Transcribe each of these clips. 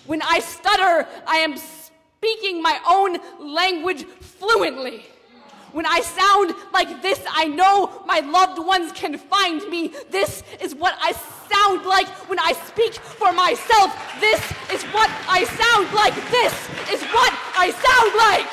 When I stutter, I am speaking my own language fluently. When I sound like this, I know my loved ones can find me. This is what I sound like when I speak for myself. This is what I sound like. This is what I sound like.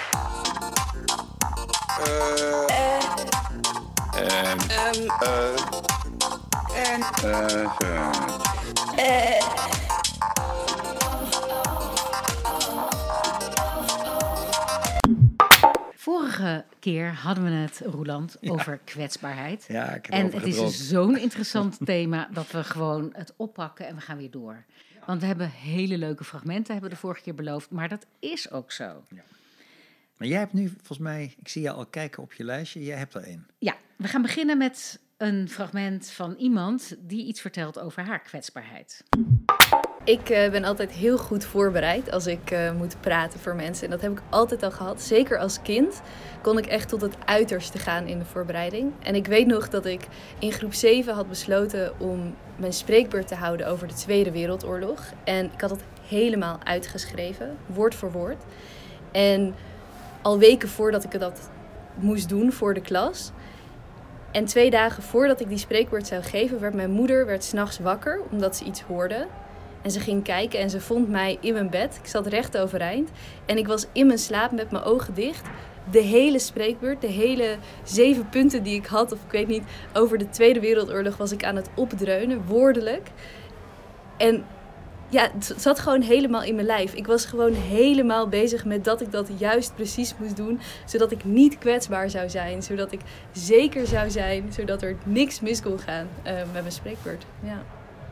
Vorige keer hadden we het, Roeland, over kwetsbaarheid. Ja, ik heb en erover het is gedroomd. zo'n interessant thema dat we gewoon het oppakken en we gaan weer door. Want we hebben hele leuke fragmenten, hebben we de vorige keer beloofd. Maar dat is ook zo. Ja. Maar jij hebt nu, volgens mij, ik zie je al kijken op je lijstje, jij hebt er één. Ja, we gaan beginnen met een fragment van iemand die iets vertelt over haar kwetsbaarheid. Ik ben altijd heel goed voorbereid als ik moet praten voor mensen. En dat heb ik altijd al gehad. Zeker als kind kon ik echt tot het uiterste gaan in de voorbereiding. En ik weet nog dat ik in groep 7 had besloten om mijn spreekbeurt te houden over de Tweede Wereldoorlog. En ik had het helemaal uitgeschreven, woord voor woord. En al weken voordat ik dat moest doen voor de klas. En 2 dagen voordat ik die spreekbeurt zou geven, werd mijn moeder 's nachts wakker omdat ze iets hoorde. En ze ging kijken en ze vond mij in mijn bed. Ik zat recht overeind. En ik was in mijn slaap met mijn ogen dicht. De hele spreekbeurt, de hele 7 punten die ik had, of ik weet niet, over de Tweede Wereldoorlog was ik aan het opdreunen, woordelijk. En ja, het zat gewoon helemaal in mijn lijf. Ik was gewoon helemaal bezig met dat ik dat juist precies moest doen. Zodat ik niet kwetsbaar zou zijn. Zodat ik zeker zou zijn. Zodat er niks mis kon gaan met mijn spreekbeurt. Ja.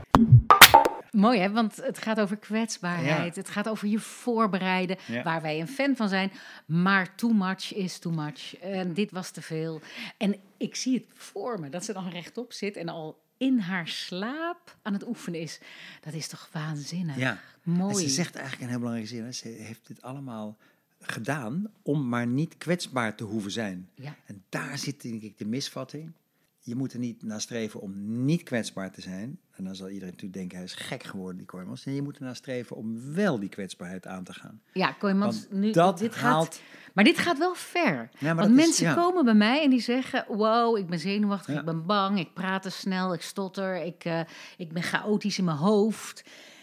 Mooi hè, want het gaat over kwetsbaarheid. Ja. Het gaat over je voorbereiden, Ja. waar wij een fan van zijn. Maar too much is too much. En dit was te veel. En ik zie het voor me, dat ze dan rechtop zit en al in haar slaap aan het oefenen is. Dat is toch waanzinnig. Ja. Mooi. En ze zegt eigenlijk een heel belangrijke zin. Hè? Ze heeft dit allemaal gedaan om maar niet kwetsbaar te hoeven zijn. Ja. En daar zit denk ik de misvatting. Je moet er niet naar streven om niet kwetsbaar te zijn. En dan zal iedereen natuurlijk denken, hij is gek geworden, die Kooijmans. En je moet er naar streven om wel die kwetsbaarheid aan te gaan. Ja, Kooijmans, Want nu, dat dit haalt- gaat... Maar dit gaat wel ver. Ja, maar Want dat is- mensen ja. komen bij mij en die zeggen... wow, ik ben zenuwachtig, Ja. ik ben bang, ik praat te snel, ik stotter... ik ben chaotisch in mijn hoofd.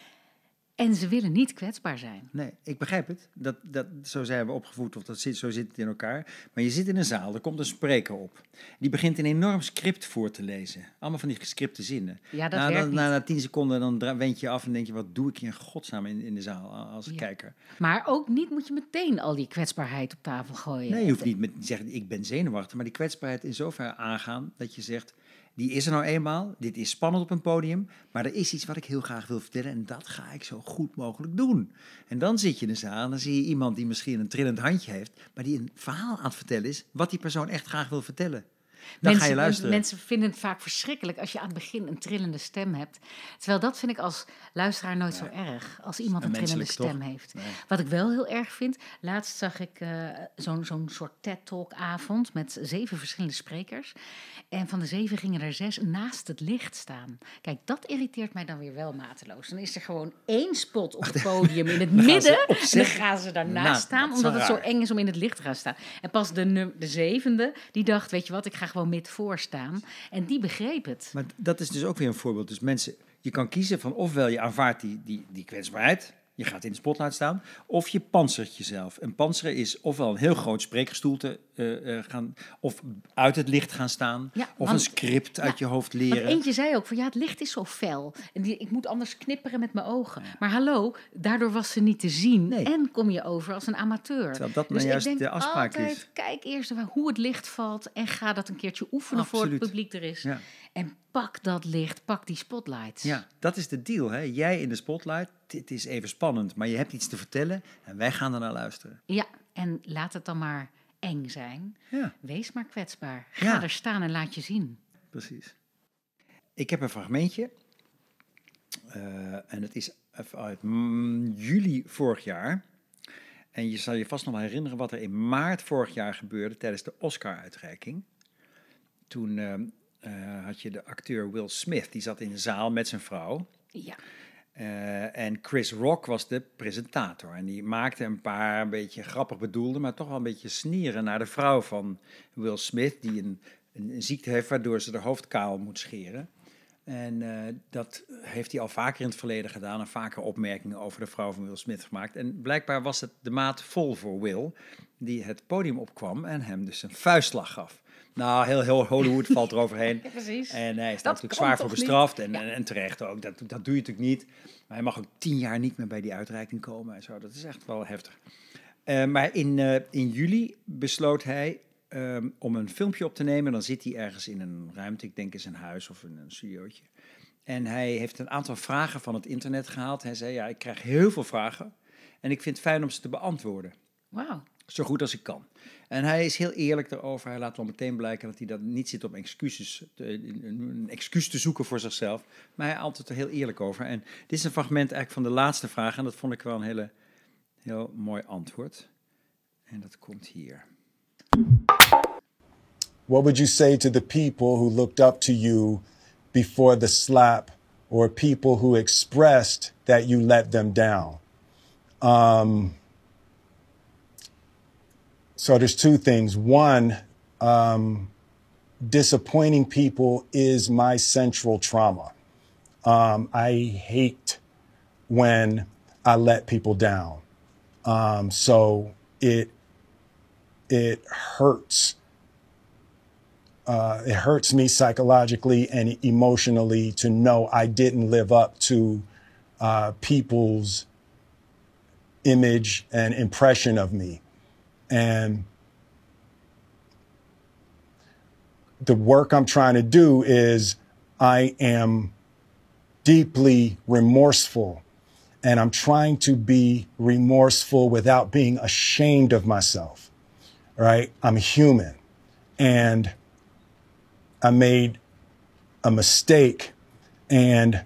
En ze willen niet kwetsbaar zijn. Nee, ik begrijp het. Zo zijn we opgevoed, of zo zit het in elkaar. Maar je zit in een zaal, er komt een spreker op. Die begint een enorm script voor te lezen. Allemaal van die gescripte zinnen. Ja, dat werkt niet. Na 10 seconden dan wend je af en denk je, wat doe ik hier in godsnaam in de zaal als Ja. kijker? Maar ook niet moet je meteen al die kwetsbaarheid op tafel gooien. Nee, je hoeft niet met te zeggen, ik ben zenuwachtig. Maar die kwetsbaarheid in zover aangaan dat je zegt, die is er nou eenmaal. Dit is spannend op een podium. Maar er is iets wat ik heel graag wil vertellen. En dat ga ik zo goed mogelijk doen. En dan zit je in de zaal en dan zie je iemand die misschien een trillend handje heeft. Maar die een verhaal aan het vertellen is wat die persoon echt graag wil vertellen. Dan ga je luisteren. Mensen vinden het vaak verschrikkelijk als je aan het begin een trillende stem hebt. Terwijl dat vind ik als luisteraar nooit zo erg. Als iemand een trillende Menselijk, stem toch? heeft. Nee. Wat ik wel heel erg vind. Laatst zag ik zo'n soort TED-talk-avond met 7 verschillende sprekers. En van de 7 gingen er 6 naast het licht staan. Kijk, dat irriteert mij dan weer wel mateloos. Dan is er gewoon 1 spot op het podium in het midden. En dan gaan ze daarnaast staan, dat is omdat wel het zo raar. eng is om in het licht te gaan staan. En pas de 7e, die dacht, weet je wat, ik ga gewoon mid voor staan. En die begreep het. Maar dat is dus ook weer een voorbeeld. Dus mensen, je kan kiezen van ofwel je aanvaardt die kwetsbaarheid, je gaat in de spotlight staan, of je pantsert jezelf. En pantseren is ofwel een heel groot spreekgestoelte gaan, of uit het licht gaan staan, Ja, of want- een script uit je hoofd leren. Want eentje zei ook van, ja, het licht is zo fel. En ik moet anders knipperen met mijn ogen. Maar hallo, daardoor was ze niet te zien. Nee. En kom je over als een amateur. Terwijl dat nou dus juist ik denk de afspraak altijd, is. kijk eerst hoe het licht valt. En ga dat een keertje oefenen voor het Absoluut. publiek er is. Ja. En pak dat licht, pak die spotlights. Ja, dat is de deal. Hè? Jij in de spotlight, dit is even spannend, maar je hebt iets te vertellen en wij gaan er naar luisteren. Ja, en laat het dan maar eng zijn. Ja, Wees maar kwetsbaar. Ga Ja. er staan en laat je zien. precies. Ik heb een fragmentje en het is uit juli vorig jaar. En je zal je vast nog wel herinneren wat er in maart vorig jaar gebeurde tijdens de Oscar-uitreiking. Toen had je de acteur Will Smith, die zat in de zaal met zijn vrouw. Ja. En Chris Rock was de presentator. En die maakte een paar een beetje grappig bedoelde, maar toch wel een beetje snieren naar de vrouw van Will Smith, die een ziekte heeft waardoor ze de hoofd kaal moet scheren. En dat heeft hij al vaker in het verleden gedaan en vaker opmerkingen over de vrouw van Will Smith gemaakt. En blijkbaar was het de maat vol voor Will, die het podium opkwam en hem dus een vuistslag gaf. Nou, heel Hollywood valt eroverheen. Ja, precies. En hij is daar Dat natuurlijk kon zwaar voor toch bestraft. niet? En terecht ook. Dat doe je natuurlijk niet. Maar hij mag ook 10 jaar niet meer bij die uitreiking komen. En zo. Dat is echt wel heftig. Maar in juli besloot hij om een filmpje op te nemen. Dan zit hij ergens in een ruimte. Ik denk in zijn huis of in een studiootje. En hij heeft een aantal vragen van het internet gehaald. Hij zei, ja, ik krijg heel veel vragen. En ik vind het fijn om ze te beantwoorden. Wauw. Zo goed als ik kan. En hij is heel eerlijk daarover. Hij laat wel meteen blijken dat hij dat niet zit om een excuus te zoeken voor zichzelf. Maar hij antwoordt er heel eerlijk over. En dit is een fragment eigenlijk van de laatste vraag. En dat vond ik wel een heel mooi antwoord. En dat komt hier. What would you say to the people who looked up to you before the slap, or people who expressed that you let them down? So there's two things. One, disappointing people is my central trauma. I hate when I let people down. So it hurts. It hurts me psychologically and emotionally to know I didn't live up to people's image and impression of me. And the work I'm trying to do is I am deeply remorseful, and I'm trying to be remorseful without being ashamed of myself, right? I'm human, and I made a mistake, and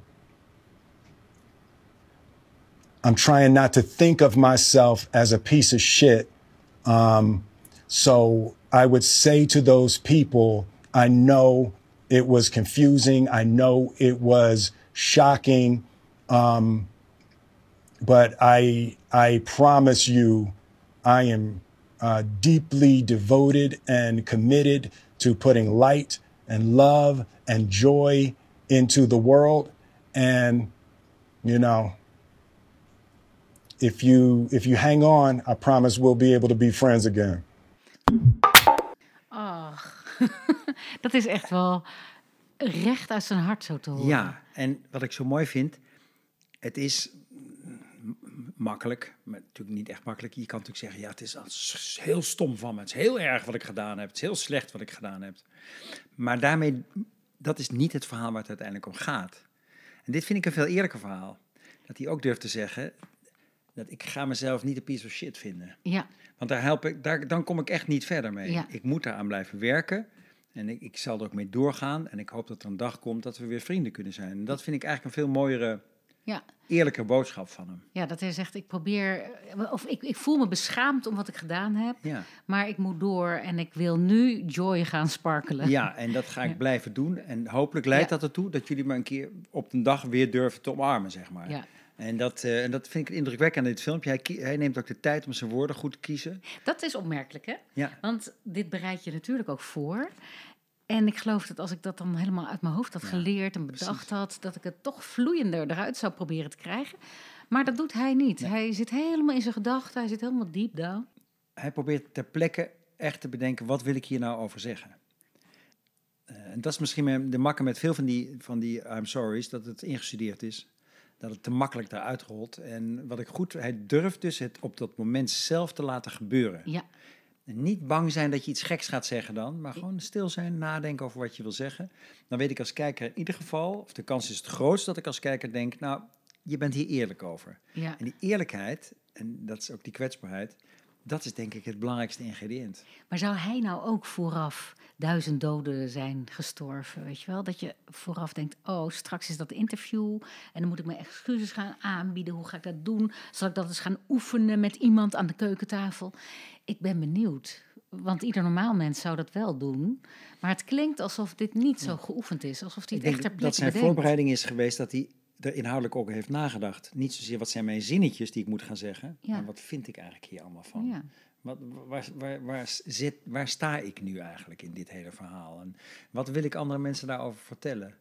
I'm trying not to think of myself as a piece of shit. So I would say to those people, I know it was confusing. I know it was shocking. But I promise you, I am deeply devoted and committed to putting light and love and joy into the world. And, you know, if you hang on, I promise we'll be able to be friends again. Ach, dat is echt wel recht uit zijn hart zo te horen. Ja, en wat ik zo mooi vind, het is makkelijk, maar natuurlijk niet echt makkelijk. Je kan natuurlijk zeggen, ja, het is heel stom van me. Het is heel erg wat ik gedaan heb. Het is heel slecht wat ik gedaan heb. Maar daarmee, dat is niet het verhaal waar het uiteindelijk om gaat. En dit vind ik een veel eerlijker verhaal. Dat hij ook durft te zeggen, dat ik ga mezelf niet een piece of shit vinden. Ja. Want dan kom ik echt niet verder mee. Ja. Ik moet daaraan blijven werken. En ik zal er ook mee doorgaan. En ik hoop dat er een dag komt dat we weer vrienden kunnen zijn. En dat vind ik eigenlijk een veel mooiere, Ja. eerlijke boodschap van hem. Ja, dat hij zegt, ik probeer, of ik voel me beschaamd om wat ik gedaan heb, Ja. maar ik moet door en ik wil nu joy gaan sparkelen. Ja, en dat ga ik blijven doen. En hopelijk leidt dat ertoe dat jullie me een keer op een dag weer durven te omarmen, zeg maar. Ja. En dat vind ik indrukwekkend in dit filmpje. Hij neemt ook de tijd om zijn woorden goed te kiezen. Dat is opmerkelijk, hè? Ja. Want dit bereid je natuurlijk ook voor. En ik geloof dat als ik dat dan helemaal uit mijn hoofd had geleerd en bedacht had, dat ik het toch vloeiender eruit zou proberen te krijgen. Maar dat doet hij niet. Nee. Hij zit helemaal in zijn gedachten, hij zit helemaal deep down. Hij probeert ter plekke echt te bedenken, wat wil ik hier nou over zeggen? En dat is misschien de makke met veel van die I'm sorry's, dat het ingestudeerd is. Dat het te makkelijk daaruit rolt. En hij durft dus het op dat moment zelf te laten gebeuren. Ja. En niet bang zijn dat je iets geks gaat zeggen dan, maar gewoon stil zijn, nadenken over wat je wil zeggen. Dan weet ik als kijker in ieder geval, of de kans is het grootst dat ik als kijker denk, nou, je bent hier eerlijk over. Ja. En die eerlijkheid, en dat is ook die kwetsbaarheid, dat is denk ik het belangrijkste ingrediënt. Maar zou hij nou ook vooraf 1000 doden zijn gestorven, weet je wel? Dat je vooraf denkt, oh, straks is dat interview en dan moet ik mijn excuses gaan aanbieden. Hoe ga ik dat doen? Zal ik dat eens gaan oefenen met iemand aan de keukentafel? Ik ben benieuwd, want ieder normaal mens zou dat wel doen. Maar het klinkt alsof dit niet zo geoefend is, alsof hij het echt ter plekke dat zijn bedenkt. voorbereiding is geweest dat hij er inhoudelijk ook heeft nagedacht. Niet zozeer wat zijn mijn zinnetjes die ik moet gaan zeggen, Ja. maar wat vind ik eigenlijk hier allemaal van? Ja. Waar sta ik nu eigenlijk in dit hele verhaal? En wat wil ik andere mensen daarover vertellen?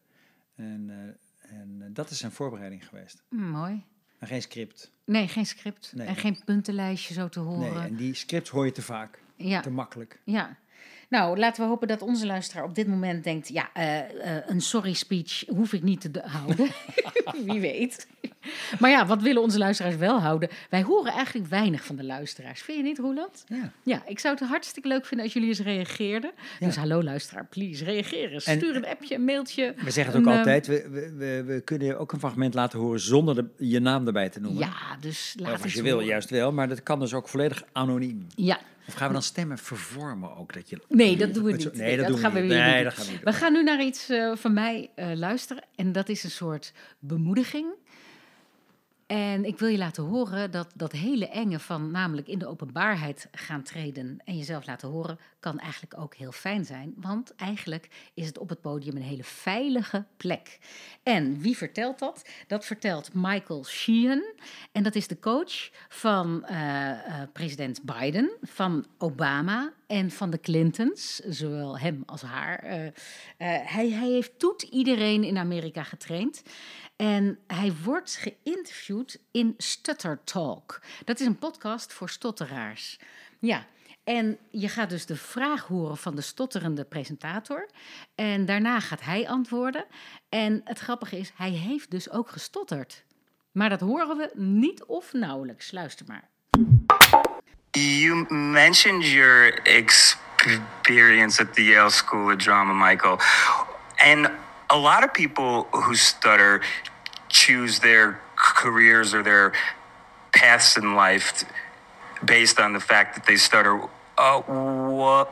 En dat is een voorbereiding geweest. Mooi. Maar geen script. Nee, geen script. Nee. En geen puntenlijstje zo te Nee, horen. en die scripts hoor je te vaak. Ja. Te makkelijk. Ja. Nou, laten we hopen dat onze luisteraar op dit moment denkt... ja, een sorry speech hoef ik niet te houden. Wie weet. Maar ja, wat willen onze luisteraars wel houden? Wij horen eigenlijk weinig van de luisteraars. Vind je niet, Roeland? Ja. Ja, ik zou het hartstikke leuk vinden als jullie eens reageerden. Ja. Dus hallo luisteraar, please, reageer. Stuur een appje, een mailtje. We zeggen het ook altijd, we kunnen ook een fragment laten horen zonder je naam erbij te noemen. Ja, dus laat Of als eens je wil, horen. juist wel, maar dat kan dus ook volledig anoniem. Ja. Of gaan we dan stemmen vervormen ook? Dat je... Nee, dat doen we niet. Nee, dat doen we gaan we niet. weer Nee, niet dat doen. gaan we niet We doen. gaan nu naar iets van mij luisteren. En dat is een soort bemoediging. En ik wil je laten horen dat hele enge van namelijk in de openbaarheid gaan treden en jezelf laten horen, kan eigenlijk ook heel fijn zijn. Want eigenlijk is het op het podium een hele veilige plek. En wie vertelt dat? Dat vertelt Michael Sheehan. En dat is de coach van president Biden, van Obama en van de Clintons, zowel hem als haar. Hij heeft iedereen in Amerika getraind. En hij wordt geïnterviewd in Stutter Talk. Dat is een podcast voor stotteraars. Ja, en je gaat dus de vraag horen van de stotterende presentator. En daarna gaat hij antwoorden. En het grappige is, hij heeft dus ook gestotterd. Maar dat horen we niet of nauwelijks. Luister maar. You mentioned your experience at the Yale School of Drama, Michael. And a lot of people who stutter choose their careers or their paths in life based on the fact that they stutter. What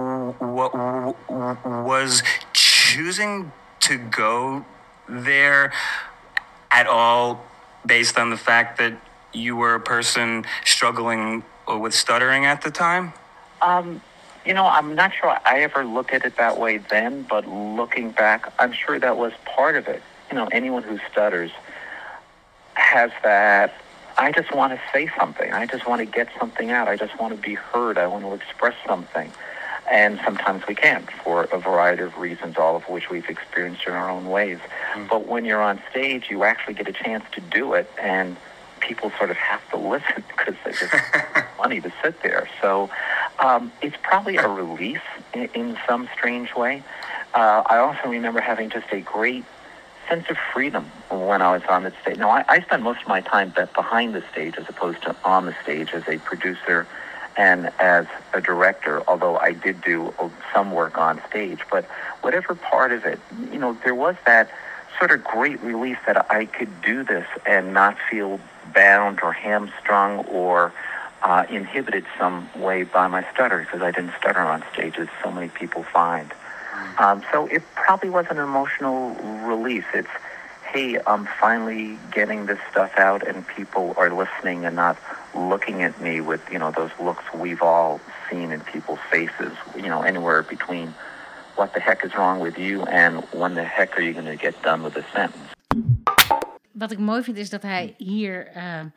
was choosing to go there at all based on the fact that you were a person struggling with stuttering at the time? I'm not sure I ever looked at it that way then, but looking back, I'm sure that was part of it. Anyone who stutters has that, I just want to say something. I just want to get something out. I just want to be heard. I want to express something. And sometimes we can't for a variety of reasons, all of which we've experienced in our own ways. Mm-hmm. But when you're on stage, you actually get a chance to do it, and people sort of have to listen because they're just funny to sit there. So it's probably a relief in some strange way. I also remember having just a great sense of freedom when I was on the stage. Now, I spent most of my time behind the stage as opposed to on the stage as a producer and as a director, although I did do some work on stage. But whatever part of it, there was that sort of great relief that I could do this and not feel bound or hamstrung or inhibited some way by my stutter, because I didn't stutter on stage as so many people find. So it probably was an emotional release. It's, hey, I'm finally getting this stuff out and people are listening and not looking at me with, those looks we've all seen in people's faces, anywhere between what the heck is wrong with you and when the heck are you going to get done with the sentence. Wat ik mooi vind is dat hij hier,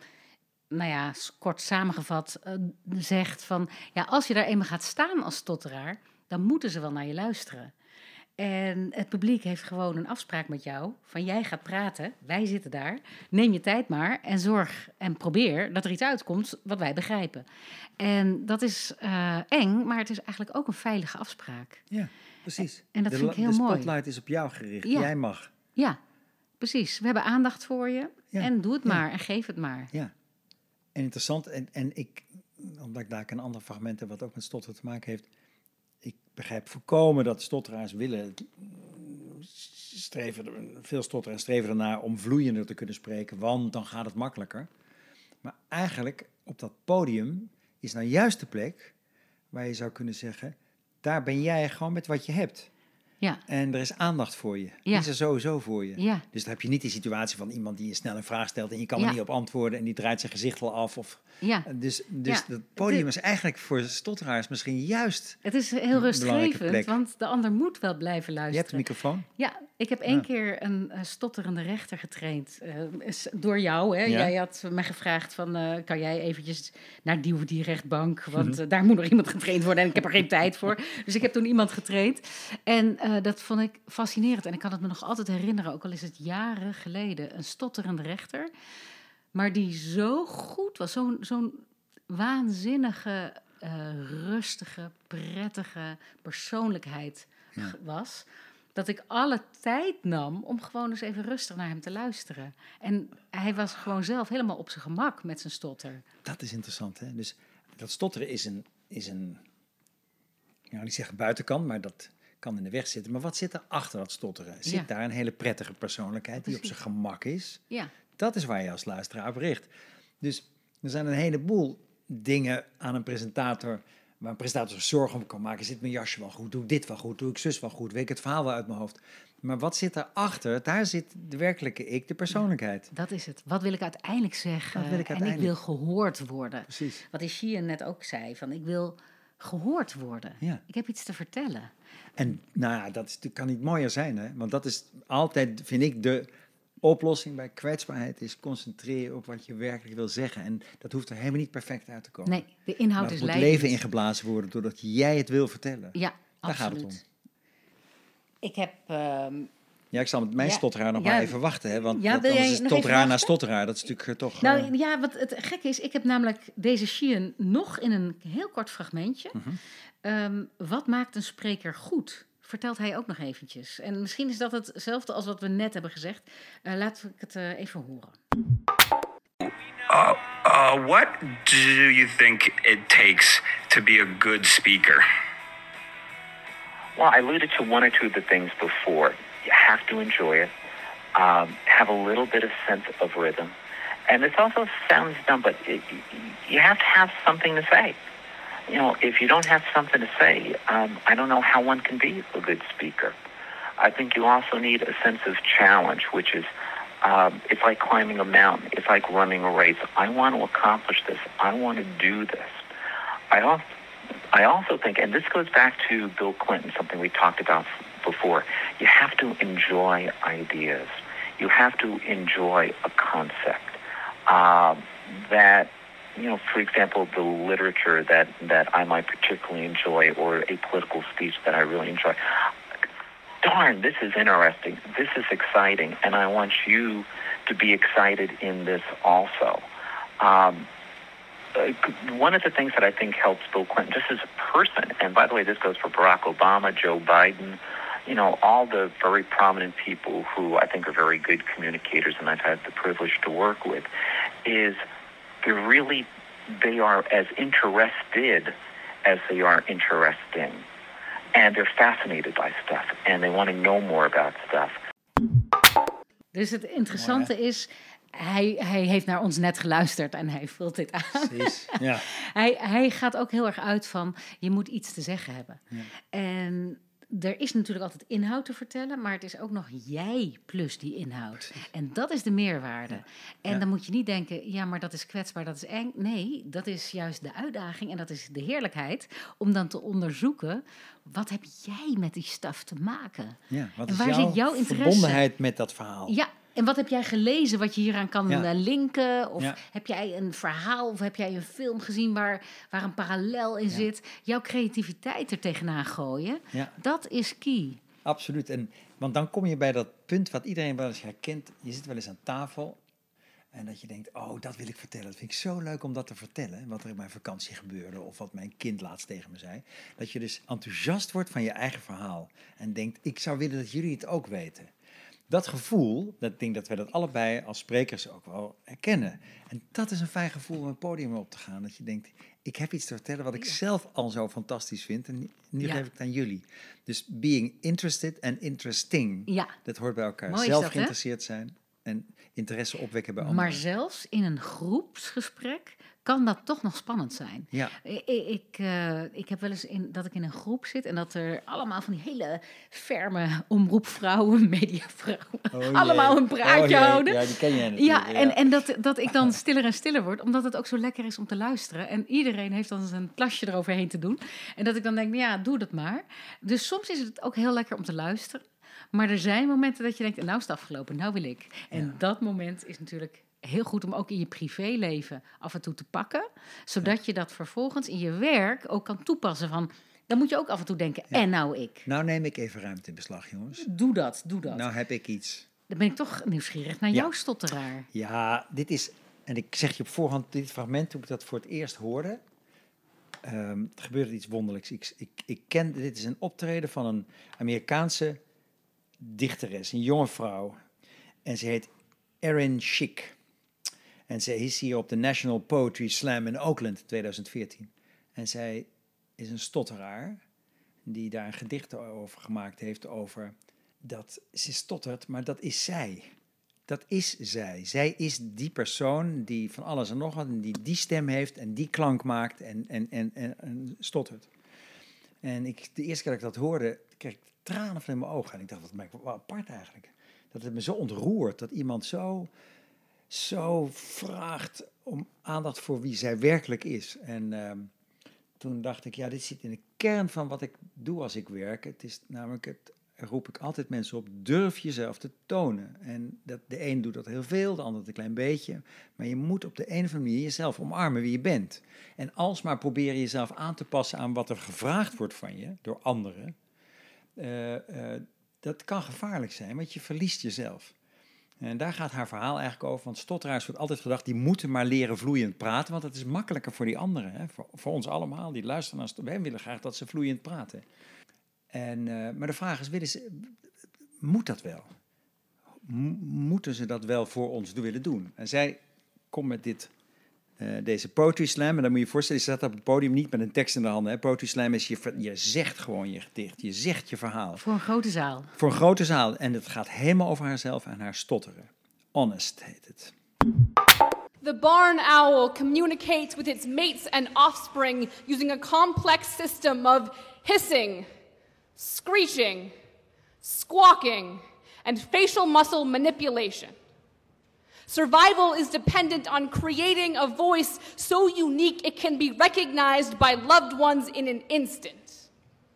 kort samengevat, zegt van, ja, als je daar eenmaal gaat staan als stotteraar, dan moeten ze wel naar je luisteren. En het publiek heeft gewoon een afspraak met jou, van jij gaat praten, wij zitten daar, neem je tijd maar en zorg en probeer dat er iets uitkomt wat wij begrijpen. En dat is eng, maar het is eigenlijk ook een veilige afspraak. Ja, precies. En dat vind ik heel mooi. De spotlight is op jou gericht, Ja. jij mag. Ja, precies. We hebben aandacht voor je en doe het maar en geef het maar. Ja, en interessant. En ik, omdat ik daar een ander fragment heb wat ook met stotteren te maken heeft. Ik begrijp volkomen dat stotteraars willen veel stotteraars streven ernaar om vloeiender te kunnen spreken, want dan gaat het makkelijker. Maar eigenlijk op dat podium is nou juist de plek waar je zou kunnen zeggen, daar ben jij gewoon met wat je hebt. Ja. En er is aandacht voor je. Ja. Die is er sowieso voor je. Ja. Dus dan heb je niet de situatie van iemand die je snel een vraag stelt en je kan er Ja. niet op antwoorden en die draait zijn gezicht al af. Of, Ja. Dus Ja. het podium is eigenlijk voor stotteraars misschien juist... Het is heel belangrijke rustgevend, plek. want de ander moet wel blijven Je hebt luisteren. de microfoon. Ja, ik heb één keer een stotterende rechter getraind. Door jou, hè. Ja. Jij had me gevraagd van, kan jij eventjes naar die rechtbank? Want daar moet nog iemand getraind worden en ik heb er geen tijd voor. Dus ik heb toen iemand getraind. En dat vond ik fascinerend. En ik kan het me nog altijd herinneren, ook al is het jaren geleden, een stotterende rechter. Maar die zo goed was, zo'n waanzinnige, rustige, prettige persoonlijkheid was, dat ik alle tijd nam om gewoon eens even rustig naar hem te luisteren. En hij was gewoon zelf helemaal op zijn gemak met zijn stotter. Dat is interessant, hè? Dus dat stotteren is een nou, niet zeggen buitenkant, maar dat kan in de weg zitten. Maar wat zit er achter dat stotteren? Zit Ja. daar een hele prettige persoonlijkheid die op zijn gemak is? Ja, Dat is waar je als luisteraar op richt. Dus er zijn een heleboel dingen aan een presentator waar een presentator zorgen om kan maken. Zit mijn jasje wel goed? Doe ik dit wel goed? Doe ik zus wel goed? Weet ik het verhaal wel uit mijn hoofd? Maar wat zit daarachter? Daar zit de werkelijke ik, de persoonlijkheid. dat is het. Wat wil ik uiteindelijk zeggen? Wat wil ik En ik uiteindelijk? wil gehoord worden. Precies. Wat Ishia net ook zei, van ik wil gehoord worden. Ja. Ik heb iets te vertellen. En nou ja, dat kan niet mooier zijn, hè? Want dat is altijd, vind ik, de oplossing bij kwetsbaarheid is concentreren op wat je werkelijk wil zeggen. En dat hoeft er helemaal niet perfect uit te komen. Nee, de inhoud Maar is het moet leidend. leven ingeblazen worden doordat jij het wil vertellen. Ja, Daar gaat absoluut. het om. Ik heb... Ja, ik zal met mijn Ja, stotteraar nog ja. maar even wachten. Hè? Want Ja, dat wil anders jij is nog stotteraar even na wachten? stotteraar. Dat is natuurlijk toch... Nou ja, wat het gekke is, ik heb namelijk deze Sheehan nog in een heel kort fragmentje. Wat maakt een spreker goed? Vertelt hij ook nog eventjes. En misschien is dat hetzelfde als wat we net hebben gezegd. Laten we het even horen. What do you think it takes to be a good speaker? Well, I alluded to one or two of the things before. You have to enjoy it. Have a little bit of sense of rhythm. And this also sounds dumb, but you have to have something to say. You know, if you don't have something to say, I don't know how one can be a good speaker. I think you also need a sense of challenge, which is, it's like climbing a mountain. It's like running a race. I want to accomplish this. I want to do this. I also think, and this goes back to Bill Clinton, something we talked about before, you have to enjoy ideas. You have to enjoy a concept. That, you know, for example, the literature that I might particularly enjoy, or a political speech that I really enjoy. Darn, this is interesting. This is exciting, and I want you to be excited in this also. One of the things that I think helps Bill Clinton, just as a person, and by the way, this goes for Barack Obama, Joe Biden, you know, all the very prominent people who I think are very good communicators and I've had the privilege to work with, is they are as interested as they are interesting. And they're fascinated by stuff and they want to know more about stuff. Dus het interessante is, hij heeft naar ons net geluisterd en hij vult dit aan. Precies, ja. Hij gaat ook heel erg uit van, je moet iets te zeggen hebben. Ja. En er is natuurlijk altijd inhoud te vertellen, maar het is ook nog jij plus die inhoud. Precies. En dat is de meerwaarde. Ja. En dan moet je niet denken, ja, maar dat is kwetsbaar, dat is eng. Nee, dat is juist de uitdaging en dat is de heerlijkheid om dan te onderzoeken, wat heb jij met die staf te maken? Ja, wat en is waar zit jouw interesse? Verbondenheid met dat verhaal? Ja. En wat heb jij gelezen wat je hieraan kan linken? Of Ja. heb jij een verhaal of heb jij een film gezien waar een parallel in zit? Jouw creativiteit er tegenaan gooien, dat is key. Absoluut. Want dan kom je bij dat punt wat iedereen wel eens herkent. Je zit wel eens aan tafel en dat je denkt, oh, dat wil ik vertellen. Dat vind ik zo leuk om dat te vertellen. Wat er in mijn vakantie gebeurde of wat mijn kind laatst tegen me zei. Dat je dus enthousiast wordt van je eigen verhaal. En denkt, ik zou willen dat jullie het ook weten. Dat gevoel, dat denk dat wij dat allebei als sprekers ook wel herkennen. En dat is een fijn gevoel om een podium op te gaan. Dat je denkt, ik heb iets te vertellen wat ik zelf al zo fantastisch vind. En nu geef ik het aan jullie. Dus being interested and interesting, dat hoort bij elkaar. Mooi zelf dat, geïnteresseerd zijn en interesse opwekken bij anderen. Maar zelfs in een groepsgesprek kan dat toch nog spannend zijn. Ja. Ik heb wel eens dat ik in een groep zit en dat er allemaal van die hele ferme omroepvrouwen, mediavrouwen, allemaal een praatje houden. Ja, die ken jij natuurlijk. Ja, en dat ik dan stiller en stiller word, omdat het ook zo lekker is om te luisteren. En iedereen heeft dan zijn plasje eroverheen te doen. En dat ik dan denk, ja, doe dat maar. Dus soms is het ook heel lekker om te luisteren. Maar er zijn momenten dat je denkt, nou is het afgelopen, nou wil ik. En dat moment is natuurlijk heel goed om ook in je privéleven af en toe te pakken. Zodat je dat vervolgens in je werk ook kan toepassen. Dan moet je ook af en toe denken, en nou ik. Nou neem ik even ruimte in beslag, jongens. Doe dat. Nou heb ik iets. Dan ben ik toch nieuwsgierig naar jouw stotteraar. Ja, dit is, en ik zeg je op voorhand, dit fragment, toen ik dat voor het eerst hoorde, gebeurde iets wonderlijks. Dit is een optreden van een Amerikaanse dichteres, een jonge vrouw. En ze heet Erin Schick. En zij is hier op de National Poetry Slam in Oakland 2014. En zij is een stotteraar die daar een gedicht over gemaakt heeft over dat ze stottert, maar dat is zij. Dat is zij. Zij is die persoon die van alles en nog wat, en die stem heeft en die klank maakt en stottert. En de eerste keer dat ik dat hoorde, kreeg ik tranen van in mijn ogen. En ik dacht, wat maakt wel apart eigenlijk. Dat het me zo ontroert, dat iemand zo vraagt om aandacht voor wie zij werkelijk is. En toen dacht ik, ja, dit zit in de kern van wat ik doe als ik werk. Het is namelijk, roep ik altijd mensen op, durf jezelf te tonen. En de een doet dat heel veel, de ander een klein beetje. Maar je moet op de een of andere manier jezelf omarmen wie je bent. En alsmaar proberen jezelf aan te passen aan wat er gevraagd wordt van je door anderen. Dat kan gevaarlijk zijn, want je verliest jezelf. En daar gaat haar verhaal eigenlijk over. Want stotteraars wordt altijd gedacht, die moeten maar leren vloeiend praten. Want dat is makkelijker voor die anderen. Hè? Voor ons allemaal, die luisteren naar wij willen graag dat ze vloeiend praten. Maar de vraag is, moet dat wel? Moeten ze dat wel voor ons willen doen? En zij komt met deze poetry slam. En dan moet je je voorstellen, je staat op het podium niet met een tekst in de handen. Hè? Poetry slam is, je zegt gewoon je gedicht. Je zegt je verhaal. Voor een grote zaal. Voor een grote zaal. En het gaat helemaal over haarzelf en haar stotteren. Honest heet het. The barn owl communicates with its mates and offspring using a complex system of hissing, screeching, squawking, and facial muscle manipulation. Survival is dependent on creating a voice so unique it can be recognized by loved ones in an instant.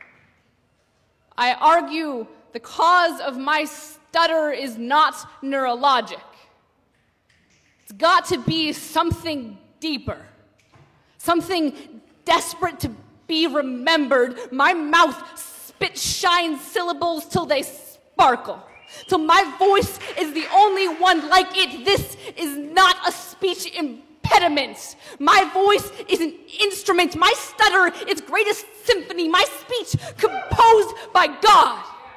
I argue the cause of my stutter is not neurologic. It's got to be something deeper, something desperate to be remembered. My mouth spit-shine syllables till they sparkle, till my voice is the only one like it. This is not a speech impediment. My voice is an instrument. My stutter is greatest symphony. My speech composed by God.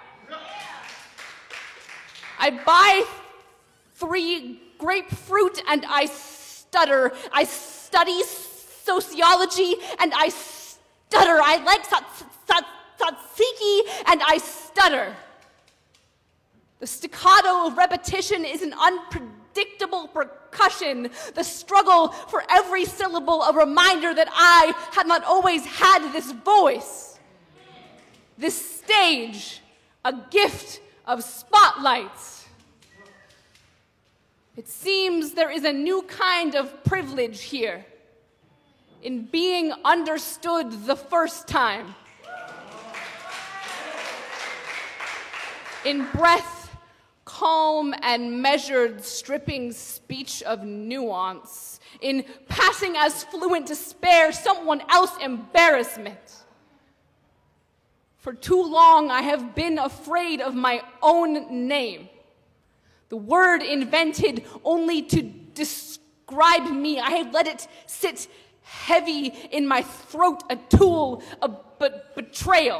I buy 3 grapefruit and I stutter. I study sociology and I stutter. I like tzatziki and I stutter. The staccato of repetition is an unpredictable percussion. The struggle for every syllable, a reminder that I have not always had this voice. This stage, a gift of spotlights. It seems there is a new kind of privilege here in being understood the first time. In breath, calm and measured, stripping speech of nuance. In passing as fluent to spare someone else embarrassment. For too long I have been afraid of my own name. The word invented only to describe me. I have let it sit heavy in my throat, a tool of betrayal.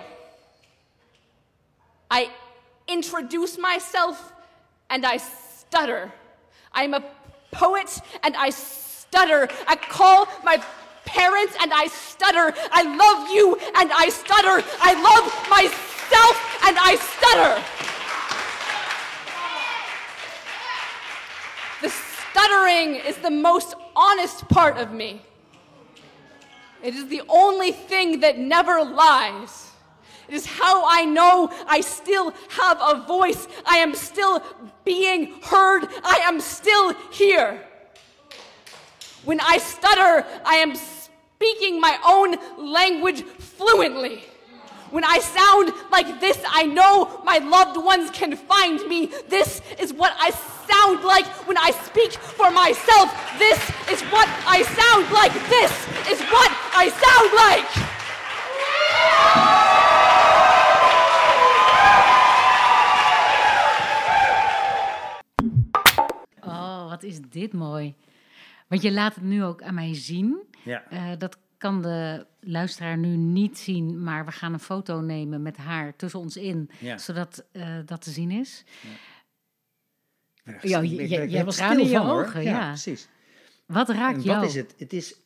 I introduce myself and I stutter. I'm a poet and I stutter. I call my parents and I stutter. I love you and I stutter. I love myself and I stutter. Stuttering is the most honest part of me. It is the only thing that never lies. It is how I know I still have a voice. I am still being heard. I am still here. When I stutter, I am speaking my own language fluently. When I sound like this, I know my loved ones can find me. This is what I sound like when I speak for myself. This is what I sound like. This is what I sound like. Oh, wat is dit mooi. Want je laat het nu ook aan mij zien. Ja. Dat kan de luisteraar nu niet zien, maar we gaan een foto nemen met haar tussen ons in, Ja. zodat dat te zien is. Ja, Ja, ik je ben hebt helemaal tranen in stil je van, hoor. ogen, Ja, ja. precies. Wat raakt En jou? wat is het? Het is...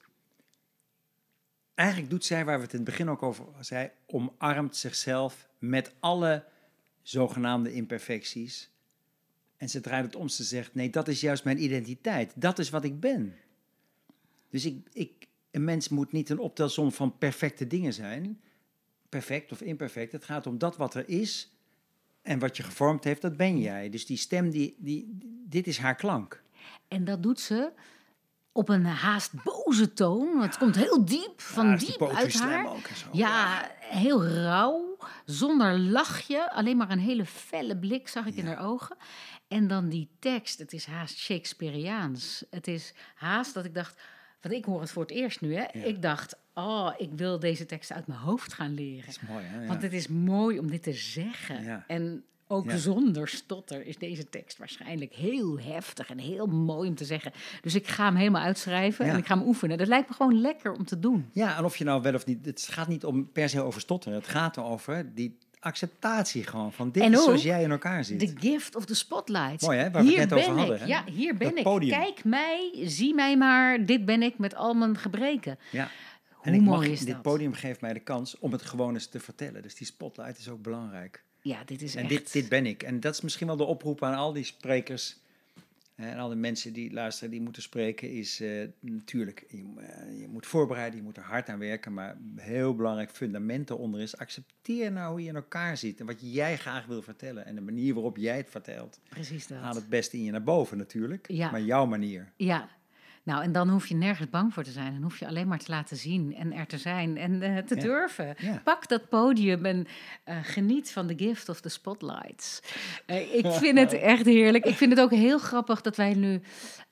Eigenlijk doet zij, waar we het in het begin ook over zei, omarmt zichzelf met alle zogenaamde imperfecties. En ze draait het om, ze zegt, nee, dat is juist mijn identiteit. Dat is wat ik ben. Dus een mens moet niet een optelsom van perfecte dingen zijn. Perfect of imperfect. Het gaat om dat wat er is en wat je gevormd heeft, dat ben jij. Dus die stem, dit is haar klank. En dat doet ze op een haast boze toon. Want het komt heel diep, van die diep poetry uit slam haar. ook en zo. Ja, heel rauw, zonder lachje. Alleen maar een hele felle blik zag ik in haar ogen. En dan die tekst, het is haast Shakespeareaans. Het is haast dat ik dacht, want ik hoor het voor het eerst nu. Hè? Ja. Ik dacht, ik wil deze tekst uit mijn hoofd gaan leren. Dat is mooi, hè? Ja. Want het is mooi om dit te zeggen. Ja. En ook Ja. zonder stotter is deze tekst waarschijnlijk heel heftig en heel mooi om te zeggen. Dus ik ga hem helemaal uitschrijven Ja. en ik ga hem oefenen. Dat lijkt me gewoon lekker om te doen. Ja, en of je nou wel of niet... Het gaat niet om per se over stotteren. Het gaat erover die acceptatie gewoon van dit En is ook zoals jij in elkaar zit. The gift of the spotlight. Mooi, hè, waar we het Hier net over ben hadden, ik. hè? Ja, hier ben Dat ik. podium. Kijk mij, zie mij maar. Dit ben ik met al mijn gebreken. Ja. Hoe En mooi is dit dat? podium geeft mij de kans om het gewoon eens te vertellen. Dus die spotlight is ook belangrijk. Ja, dit is En echt... dit ben ik. En dat is misschien wel de oproep aan al die sprekers en al die mensen die luisteren, die moeten spreken, is natuurlijk, je moet voorbereiden, je moet er hard aan werken, maar een heel belangrijk fundament eronder is, accepteer nou hoe je in elkaar zit en wat jij graag wil vertellen en de manier waarop jij het vertelt. Precies dat. Haal het beste in je naar boven natuurlijk, Ja. maar jouw manier. Ja, nou en dan hoef je nergens bang voor te zijn. Dan hoef je alleen maar te laten zien en er te zijn en te Ja. durven. Ja. Pak dat podium en geniet van the gift of the spotlights. Ik vind het echt heerlijk. Ik vind het ook heel grappig dat wij nu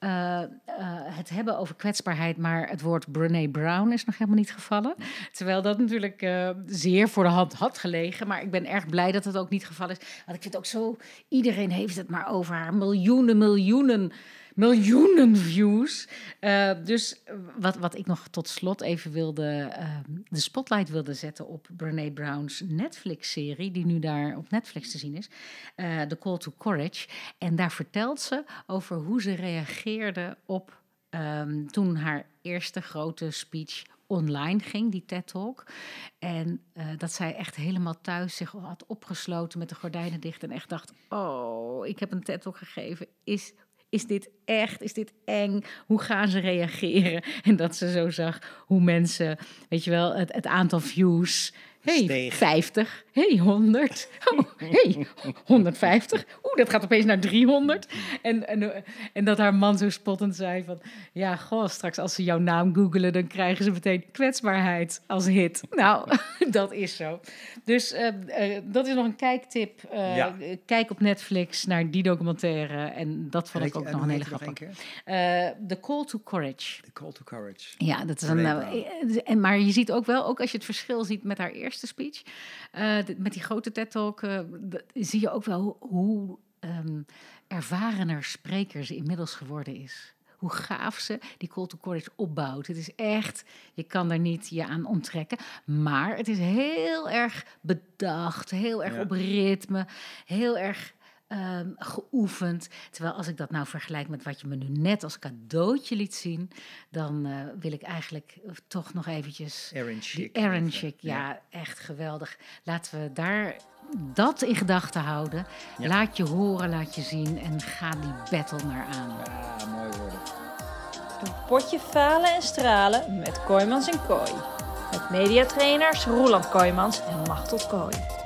het hebben over kwetsbaarheid, maar het woord Brené Brown is nog helemaal niet gevallen. Terwijl dat natuurlijk zeer voor de hand had gelegen. Maar ik ben erg blij dat het ook niet gevallen is. Want ik vind het ook zo, iedereen heeft het maar over haar miljoenen views. Dus wat ik nog tot slot even wilde, de spotlight wilde zetten op Brené Brown's Netflix-serie, die nu daar op Netflix te zien is, The Call to Courage. En daar vertelt ze over hoe ze reageerde op toen haar eerste grote speech online ging, die TED-talk. En dat zij echt helemaal thuis zich had opgesloten met de gordijnen dicht en echt dacht, ik heb een TED-talk gegeven, is dit echt? Is dit eng? Hoe gaan ze reageren? En dat ze zo zag hoe mensen, weet je wel, het aantal views. Hey, Steeg. 50. Hey, 100. Oh, hey, 150. Dat gaat opeens naar 300. En dat haar man zo spottend zei van, ja, goh, straks als ze jouw naam googelen, dan krijgen ze meteen kwetsbaarheid als hit. Nou, dat is zo. Dus dat is nog een kijktip. Ja. Kijk op Netflix naar die documentaire. En dat vond Weet ik ook je, nog hoe een heet hele die nog grappige. The Call to Courage. The Call to Courage. Ja, dat is Brené maar je ziet ook wel, ook als je het verschil ziet met haar eerste speech, met die grote TED-talk, zie je ook wel hoe ervarener spreker ze inmiddels geworden is. Hoe gaaf ze die Call to Courage opbouwt. Het is echt, je kan daar niet je aan onttrekken. Maar het is heel erg bedacht, heel erg Ja. op ritme, heel erg geoefend. Terwijl als ik dat nou vergelijk met wat je me nu net als cadeautje liet zien, dan wil ik eigenlijk toch nog eventjes... Erin Chick, ja, echt geweldig. Laten we daar dat in gedachten houden. Ja. Laat je horen, laat je zien en ga die battle maar aan. Ja, mooi woorden. Een potje falen en stralen met Kooijmans en Kooi. Met mediatrainers Roland Kooijmans en Machteld Kooi.